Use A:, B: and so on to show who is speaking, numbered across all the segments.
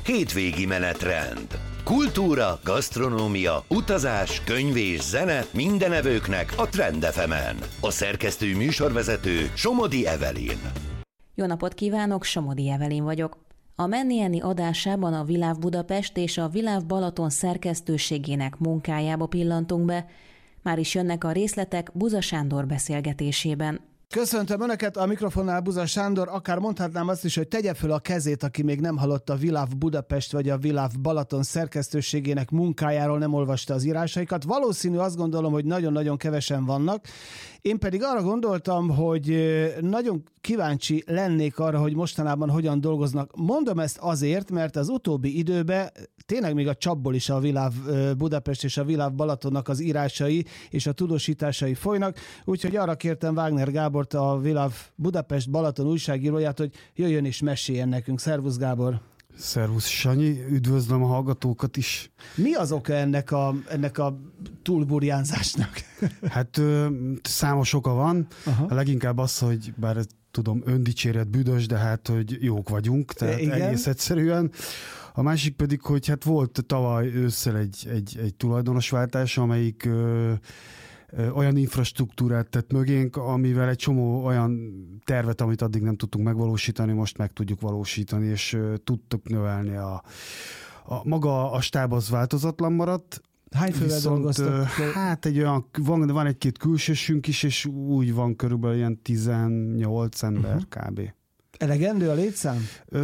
A: hétvégi menetrend. Kultúra, gasztronómia, utazás, könyv és zene minden evőknek a Trend FM-en. A szerkesztő műsorvezető Somodi Evelyn.
B: Jó napot kívánok, Somodi Evelyn vagyok. A Menni Enni adásában a Viláv Budapest és a Viláv Balaton szerkesztőségének munkájába pillantunk be. Már is jönnek a részletek Buza Sándor beszélgetésében.
C: Köszöntöm Önöket, a mikrofonnál Buza Sándor, akár mondhatnám azt is, hogy tegye föl a kezét, aki még nem hallott a Viláv Budapest vagy a Viláv Balaton szerkesztőségének munkájáról, nem olvasta az írásaikat. Valószínű, azt gondolom, hogy nagyon-nagyon kevesen vannak. Én pedig arra gondoltam, hogy nagyon kíváncsi lennék arra, hogy mostanában hogyan dolgoznak. Mondom ezt azért, mert az utóbbi időben tényleg még a csapból is a Viláv Budapest és a Viláv Balatonnak az írásai és a tudósításai folynak, úgyhogy arra kértem Wagner Gábort, a Viláv Budapest Balaton újságíróját, hogy jöjjön és meséljen nekünk. Szervusz Gábor!
D: Szervusz Sanyi, üdvözlöm a hallgatókat is.
C: Mi az oka ennek a túlburjánzásnak?
D: Hát számos oka van. Aha. Leginkább az, hogy bár tudom, öndicséret büdös, de hát, hogy jók vagyunk, tehát igen. Egész egyszerűen. A másik pedig, hogy hát volt tavaly ősszel egy tulajdonosváltás, amelyik olyan infrastruktúrát tett mögénk, amivel egy csomó olyan tervet, amit addig nem tudtunk megvalósítani, most meg tudjuk valósítani, és tudtuk növelni maga a stáb az változatlan maradt.
C: Hány fővel dolgoztak?
D: Hát van egy-két külsősünk is, és úgy van körülbelül ilyen 18 ember kb.
C: Elegendő a létszám?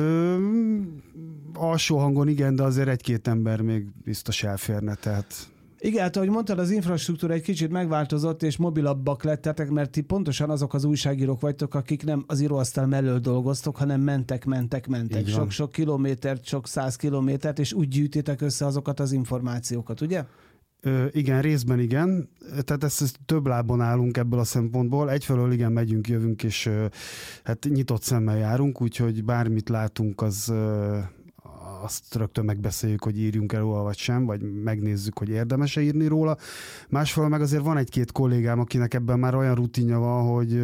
D: Alsó hangon igen, de azért egy-két ember még biztos elférne, tehát...
C: Igen, hát ahogy mondtad, az infrastruktúra egy kicsit megváltozott, és mobilabbak lettetek, mert ti pontosan azok az újságírók vagytok, akik nem az íróasztal mellől dolgoztok, hanem mentek. Sok kilométert, sok 100 kilométert, és úgy gyűjtitek össze azokat az információkat, ugye?
D: Igen, részben igen. Tehát ezt több lábon állunk ebből a szempontból. Egyfelől igen, megyünk, jövünk, és hát nyitott szemmel járunk, úgyhogy bármit látunk, azt rögtön megbeszéljük, hogy írjunk el róla, vagy sem, vagy megnézzük, hogy érdemes-e írni róla. Másfelől meg azért van egy-két kollégám, akinek ebben már olyan rutinja van,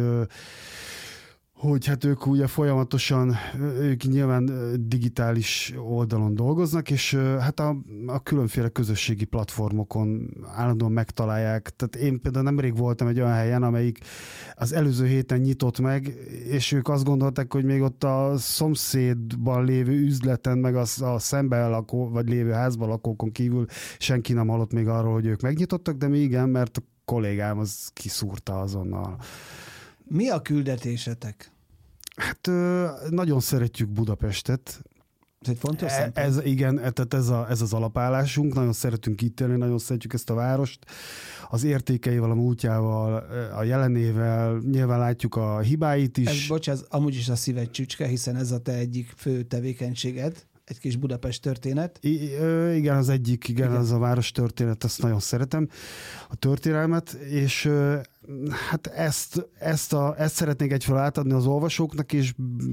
D: hogy hát ők ugye folyamatosan, ők nyilván digitális oldalon dolgoznak, és hát a különféle közösségi platformokon állandóan megtalálják. Tehát én például nemrég voltam egy olyan helyen, amelyik az előző héten nyitott meg, és ők azt gondolták, hogy még ott a szomszédban lévő üzleten, meg a szemben lakó, vagy lévő házban lakókon kívül senki nem hallott még arról, hogy ők megnyitottak, de mi igen, mert a kollégám az kiszúrta azonnal.
C: Mi a küldetésetek?
D: Hát nagyon szeretjük Budapestet.
C: Ez egy fontos szempont.
D: Igen, tehát ez az alapállásunk. Nagyon szeretünk itt élni, nagyon szeretjük ezt a várost. Az értékeivel, a múltjával, a jelenével, nyilván látjuk a hibáit is.
C: Ez amúgy is a szíved csücske, hiszen ez a te egyik fő tevékenységed. Egy kis Budapest történet.
D: Igen, az egyik, igen, az a város történet, ezt nagyon szeretem, a történelmet, és hát ezt szeretnék egyfelől átadni az olvasóknak, és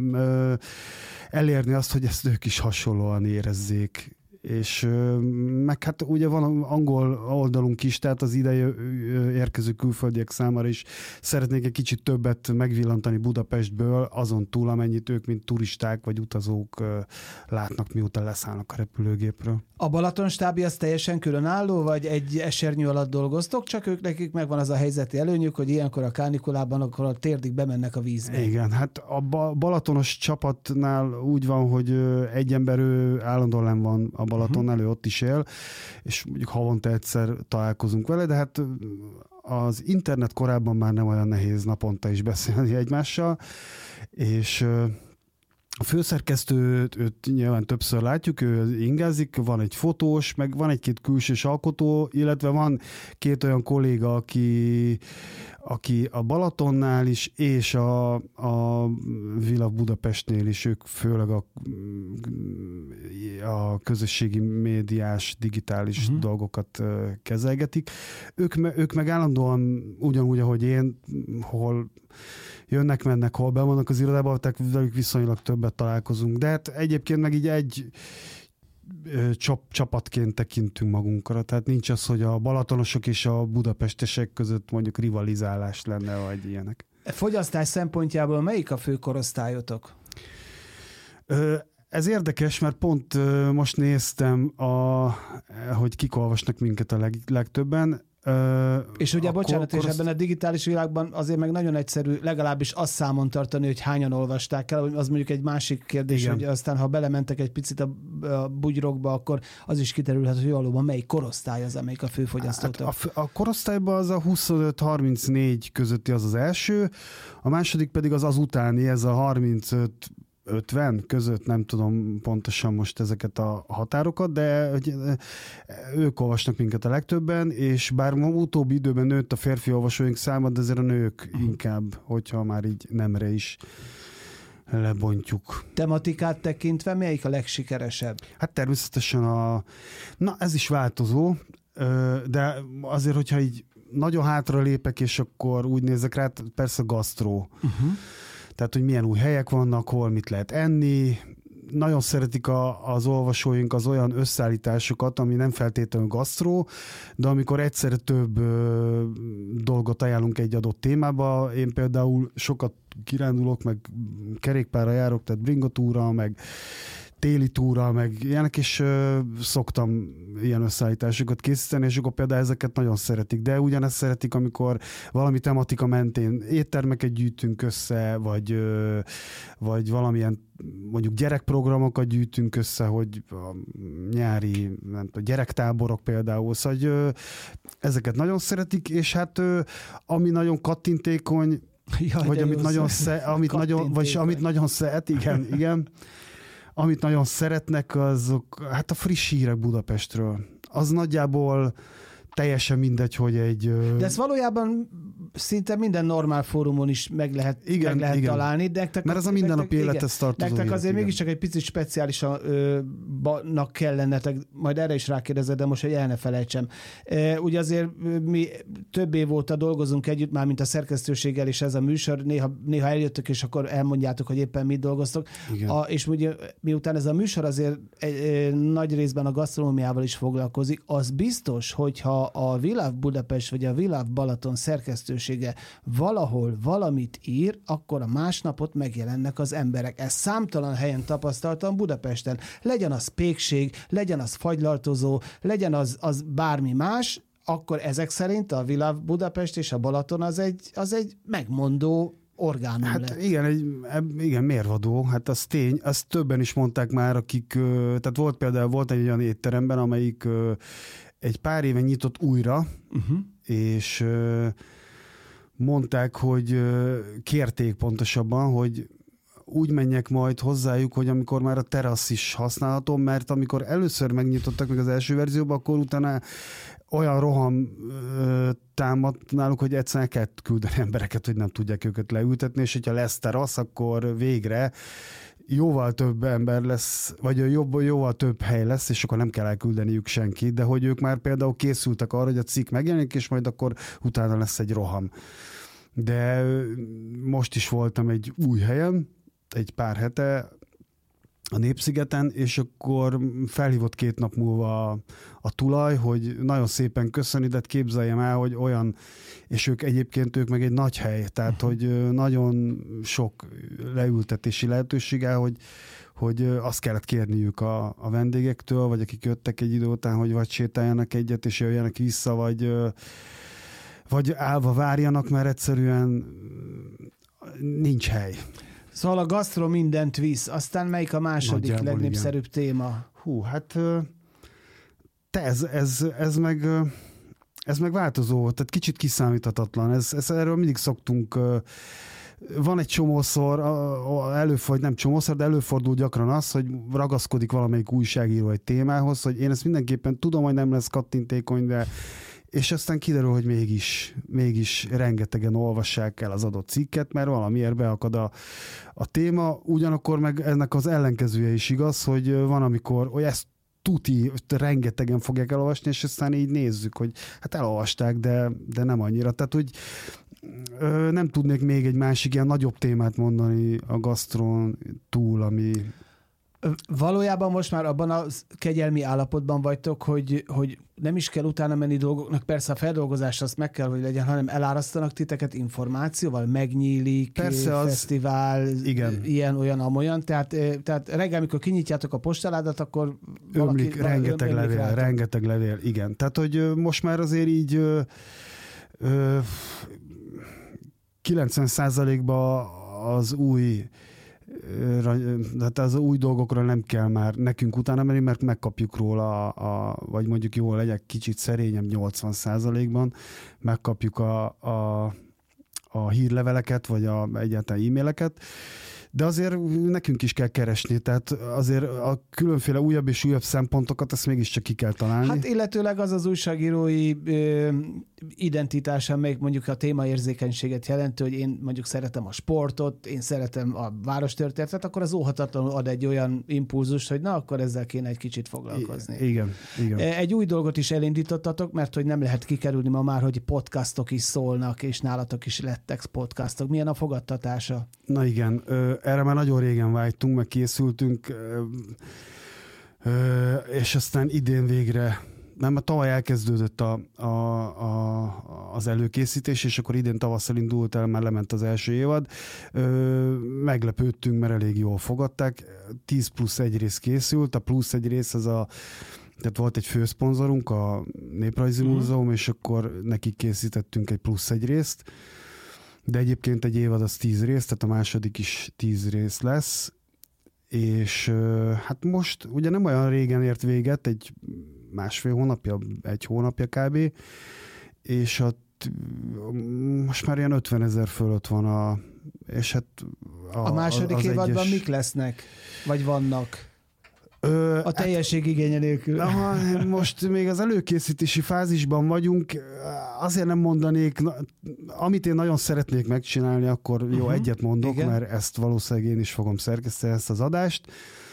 D: elérni azt, hogy ezt ők is hasonlóan érezzék. És meg hát ugye van angol oldalunk is, tehát az ide érkező külföldiek számára is szeretnék egy kicsit többet megvillantani Budapestből, azon túl, amennyit ők, mint turisták vagy utazók látnak, miután leszállnak a repülőgépről.
C: A Balaton stábja az teljesen különálló, vagy egy esernyő alatt dolgoztok, csak ők nekik megvan az a helyzeti előnyük, hogy ilyenkor a kánikulában akkor a térdig bemennek a vízbe.
D: Igen, hát a balatonos csapatnál úgy van, hogy egy ember ő állandóan nem van a Balatonnál, ő ott is él, és mondjuk havonta egyszer találkozunk vele, de hát az internet korában már nem olyan nehéz naponta is beszélni egymással, és a főszerkesztőt őt nyilván többször látjuk, ő ingázik, van egy fotós, meg van egy-két külsős alkotó, illetve van két olyan kolléga, aki a Balatonnál is, és a Viláv Budapestnél is, ők főleg a közösségi médiás, digitális dolgokat kezelgetik. Ők meg állandóan ugyanúgy, ahogy én, hol jönnek, mennek, hol be vannak az irodában, tehát velük viszonylag többet találkozunk. De hát egyébként meg így egy csapatként tekintünk magunkra, tehát nincs az, hogy a balatonosok és a budapestesek között mondjuk rivalizálás lenne, vagy ilyenek.
C: Fogyasztás szempontjából melyik a fő korosztályotok?
D: Ez érdekes, mert pont most néztem, hogy kik olvasnak minket a legtöbben.
C: És ugye, bocsánat, és ebben a digitális világban azért meg nagyon egyszerű legalábbis azt számon tartani, hogy hányan olvasták el, az mondjuk egy másik kérdés, igen. Hogy aztán ha belementek egy picit a bugyrokba, akkor az is kiterülhet, hogy valóban melyik korosztály az, amelyik a főfogyasztó.
D: Hát a korosztályban az a 25-34 közötti az első, a második pedig az utáni, ez a 35-50 között, nem tudom pontosan most ezeket a határokat, de ők olvasnak minket a legtöbben, és bár utóbbi időben nőtt a férfi olvasóink száma, de azért a nők inkább, hogyha már így nemre is lebontjuk.
C: Tematikát tekintve melyik a legsikeresebb?
D: Hát természetesen ez is változó, de azért, hogyha így nagyon hátra lépek, és akkor úgy nézek rá, persze gasztró. Tehát, hogy milyen új helyek vannak, hol mit lehet enni. Nagyon szeretik az olvasóink az olyan összeállításokat, ami nem feltétlenül gasztró, de amikor egyszerre több dolgot ajánlunk egy adott témába, én például sokat kirándulok, meg kerékpárra járok, tehát bringatúra, meg téli túra, meg ilyenek, és szoktam ilyen összeállításokat készíteni, és akkor például ezeket nagyon szeretik. De ugyanezt szeretik, amikor valami tematika mentén éttermeket gyűjtünk össze, vagy valamilyen mondjuk gyerekprogramokat gyűjtünk össze, hogy a nyári gyerektáborok például, szóval ezeket nagyon szeretik, és hát ami nagyon kattintékony, vagy amit nagyon szeret, igen, amit nagyon szeretnek, azok hát a friss hírek Budapestről. Az nagyjából teljesen mindegy, hogy egy...
C: De ez valójában szinte minden normál fórumon is meg lehet találni.
D: Mert ez a mindennapi élethez tartozó.
C: Nektek azért mégiscsak egy picit speciálisanak kell lennetek, majd erre is rákérdezed, de most, hogy el ne felejtsem. Ugye azért mi több év óta dolgozunk együtt, már mint a szerkesztőséggel, és ez a műsor, néha eljöttök, és akkor elmondjátok, hogy éppen mit dolgoztok. És ugye, miután ez a műsor azért nagy részben a gasztronómiával is foglalkozik, az biztos, hogyha a Viláv Budapest vagy a Viláv Balaton szerkesztősége valahol valamit ír, akkor a másnapot megjelennek az emberek. Ezt számtalan helyen tapasztaltam Budapesten. Legyen az pékség, legyen az fagylaltozó, legyen az bármi más, akkor ezek szerint a Viláv Budapest és a Balaton az egy megmondó orgánum
D: hát
C: lett.
D: Igen, mérvadó, hát az tény, azt többen is mondták már, akik, tehát volt egy olyan étteremben, amelyik egy pár éve nyitott újra, és mondták, hogy kérték pontosabban, hogy úgy menjek majd hozzájuk, hogy amikor már a terasz is használható, mert amikor először megnyitottak meg az első verzióban, akkor utána olyan roham támadt náluk, hogy egyszerűen kell küldeni embereket, hogy nem tudják őket leültetni, és hogyha lesz terasz, akkor végre jóval több ember lesz, vagy jóval több hely lesz, és akkor nem kell elküldeniük senkit, de hogy ők már például készültek arra, hogy a cikk megjelenik, és majd akkor utána lesz egy roham. De most is voltam egy új helyen, egy pár hete, a Népszigeten, és akkor felhívott 2 nap múlva a tulaj, hogy nagyon szépen köszöni, de képzeljem el, hogy olyan, és ők meg egy nagy hely, tehát hogy nagyon sok leültetési lehetőség áll, hogy azt kellett kérniük a vendégektől, vagy akik jöttek egy idő után, hogy vagy sétáljanak egyet, és jöjjenek vissza, vagy állva várjanak, mert egyszerűen nincs hely.
C: Szóval a gasztro mindent visz. Aztán melyik a második nagyjából legnépszerűbb téma?
D: Hát ez meg változó, tehát kicsit kiszámíthatatlan. Erről mindig szoktunk, van egy csomószor, nem csomószor, de előfordul gyakran az, hogy ragaszkodik valamelyik újságíró egy témához, hogy én ezt mindenképpen tudom, hogy nem lesz kattintékony, de és aztán kiderül, hogy mégis rengetegen olvassák el az adott cikket, mert valamiért beakad a téma, ugyanakkor meg ennek az ellenkezője is igaz, hogy van, amikor ezt rengetegen fogják elolvasni, és aztán így nézzük, hogy hát elolvasták, de nem annyira. Tehát, hogy nem tudnék még egy másik ilyen nagyobb témát mondani a gasztron túl, ami...
C: Valójában most már abban a kegyelmi állapotban vagytok, hogy nem is kell utána menni dolgoknak, persze a feldolgozás azt meg kell, hogy legyen, hanem elárasztanak titeket információval, megnyílik, persze fesztivál, igen. Ilyen, olyan, amolyan, tehát reggel, amikor kinyitjátok a postaládat, akkor
D: ömlik, rengeteg levél, igen. Tehát, hogy most már azért így 90%-ban az új dolgokra nem kell már nekünk utána menni, mert megkapjuk róla, vagy mondjuk jól legyek kicsit szerényem 80%-ban, megkapjuk a hírleveleket, vagy egyáltalán e-maileket, de azért nekünk is kell keresni, tehát azért a különféle újabb és újabb szempontokat ezt mégiscsak ki kell találni.
C: Hát illetőleg az újságírói identitása, még mondjuk a témaérzékenységet jelenti, hogy én mondjuk szeretem a sportot, én szeretem a várostörténetet, akkor az óhatatlanul ad egy olyan impulzust, hogy na, akkor ezzel kéne egy kicsit foglalkozni.
D: Igen.
C: Egy új dolgot is elindítottatok, mert hogy nem lehet kikerülni ma már, hogy podcastok is szólnak, és nálatok is lettek podcastok. Milyen a fogadtatása?
D: Na igen, erre már nagyon régen vágytunk, meg készültünk, és aztán idén végre, tavaly elkezdődött az előkészítés, és akkor idén tavasszal indult el, már lement az első évad. Meglepődtünk, mert elég jól fogadták. 10+1 rész készült, a plusz egy rész tehát volt egy főszponzorunk, a Néprajzi Múzeum, és akkor nekik készítettünk egy plusz egy részt. De egyébként egy évad az 10 rész, tehát a második is 10 rész lesz, és hát most ugye nem olyan régen ért véget, egy másfél hónapja, egy hónapja kb. És ott most már ilyen 50 000 fölött van és hát
C: a második évadban mik lesznek? Vagy vannak? A teljesség igénye nélkül.
D: Most még az előkészítési fázisban vagyunk, azért nem mondanék, amit én nagyon szeretnék megcsinálni, akkor jó, egyet mondok, igen. Mert ezt valószínűleg én is fogom szerkeszteni, ezt az adást.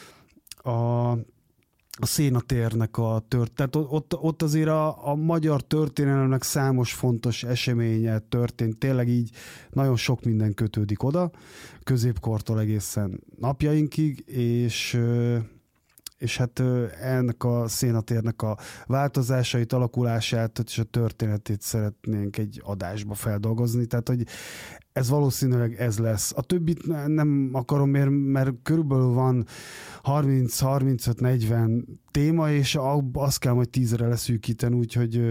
D: A Szénatérnek tehát ott azért a magyar történelemnek számos fontos eseménye történt, tényleg így nagyon sok minden kötődik oda, középkortól egészen napjainkig, és hát ennek a Szénatérnek a változásait, alakulását és a történetét szeretnénk egy adásba feldolgozni, tehát hogy ez valószínűleg ez lesz. A többit nem akarom, mert körülbelül van 30-35-40 téma, és azt kell majd 10-re leszűkíteni, úgyhogy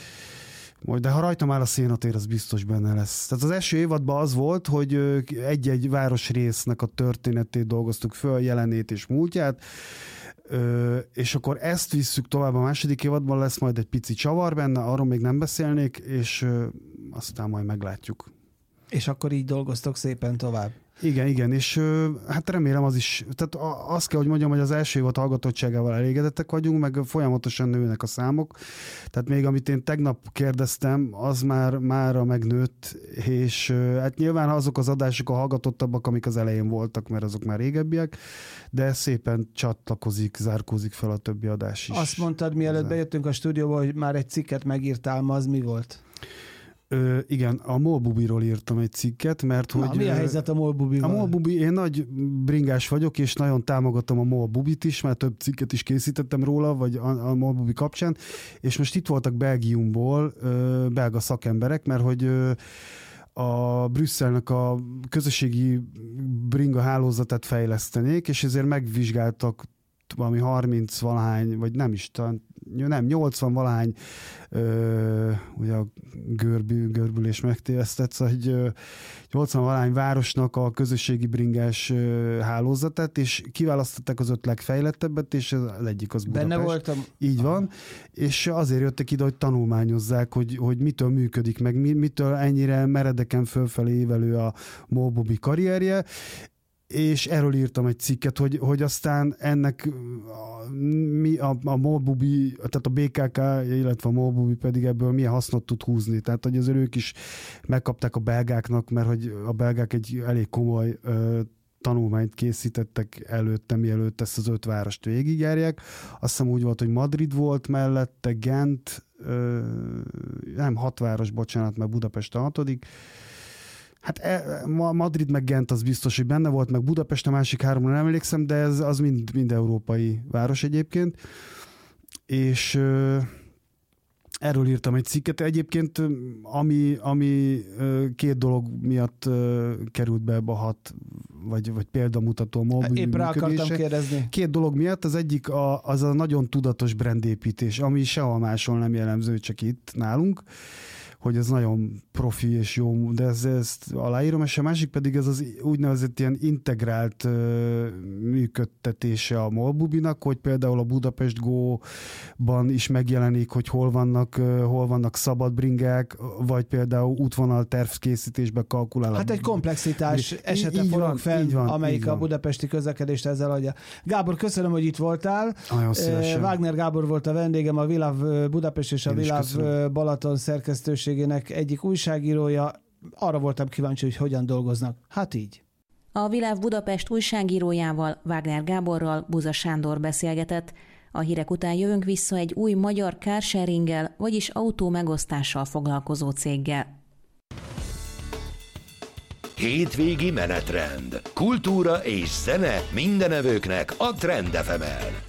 D: de ha rajtam áll a Szénatér, az biztos benne lesz. Tehát az első évadban az volt, hogy egy-egy városrésznek a történetét dolgoztuk föl, jelenét és múltját, és akkor ezt visszük tovább a második évadban, lesz majd egy pici csavar benne, arról még nem beszélnék, és aztán majd meglátjuk.
C: És akkor így dolgoztok szépen tovább.
D: Igen, és hát remélem az is, tehát azt kell, hogy mondjam, hogy az első évad hallgatottságával elégedettek vagyunk, meg folyamatosan nőnek a számok, tehát még amit én tegnap kérdeztem, az mára megnőtt, és hát nyilván azok az adások a hallgatottabbak, amik az elején voltak, mert azok már régebbiek, de szépen csatlakozik, zárkózik fel a többi adás is.
C: Azt mondtad, mielőtt bejöttünk a stúdióba, hogy már egy cikket megírtál, ma az mi volt?
D: Igen, a Molbubiról írtam egy cikket, mert hogy...
C: Mi a helyzet a Molbubival?
D: A Molbubi, én nagy bringás vagyok, és nagyon támogatom a Molbubit is, mert több cikket is készítettem róla, vagy a Molbubi kapcsán, és most itt voltak Belgiumból belga szakemberek, mert hogy a Brüsszelnek a közösségi bringa hálózatát fejlesztenék, és ezért megvizsgáltak valami 30-valahány, vagy nem is, 80-valahány ugye a görbülés megtévesztett, szóval hogy 80-valahány városnak a közösségi bringás hálózatát, és kiválasztották az 5 legfejlettebbet, és az egyik az Budapest.
C: Benne voltam.
D: Így van, és azért jöttek ide, hogy tanulmányozzák, hogy mitől működik, meg mitől ennyire meredeken fölfelé évelő a Molbubi karrierje, és erről írtam egy cikket, hogy aztán ennek a Molbubi, tehát a BKK, illetve a Molbubi pedig ebből milyen hasznot tud húzni. Tehát, hogy azért ők is megkapták a belgáknak, mert hogy a belgák egy elég komoly tanulmányt készítettek előtte, mielőtt ezt az 5 várost végigjárják. Azt hiszem úgy volt, hogy Madrid volt mellette, Gent, nem 6 város, bocsánat, mert Budapest a 6. Hát Madrid meg Gent az biztos, hogy benne volt, meg Budapest, a másik 3-ra nem emlékszem, de az mind európai város egyébként. És erről írtam egy cikket. Egyébként, ami 2 dolog miatt került be ebbe a 6, vagy példamutató mobil
C: épp rá akartam kérdezni.
D: 2 dolog miatt. Az egyik az a nagyon tudatos brandépítés, ami sehol máshol nem jellemző, csak itt nálunk, hogy ez nagyon profi és jó, de ezt aláírom, és a másik pedig ez az úgynevezett ilyen integrált működtetése a Molbubinak, hogy például a Budapest Go-ban is megjelenik, hogy hol vannak szabadbringák, vagy például útvonal tervkészítésbe kalkulál.
C: Hát egy komplexitás esete forog fenn, amelyik a budapesti közlekedést ezzel adja. Gábor, köszönöm, hogy itt voltál. Wagner Gábor volt a vendégem, a Viláv Budapest és a Viláv Balaton szerkesztőségének egyik újságírója. Arra voltam kíváncsi, hogy hogyan dolgoznak. Hát így.
B: A Viláv Budapest újságírójával, Wagner Gáborral Buza Sándor beszélgetett. A hírek után jövünk vissza egy új magyar carsharinggel, vagyis autó megosztással foglalkozó céggel.
A: Hétvégi menetrend. Kultúra és zene mindenevőknek a Trend FM-en.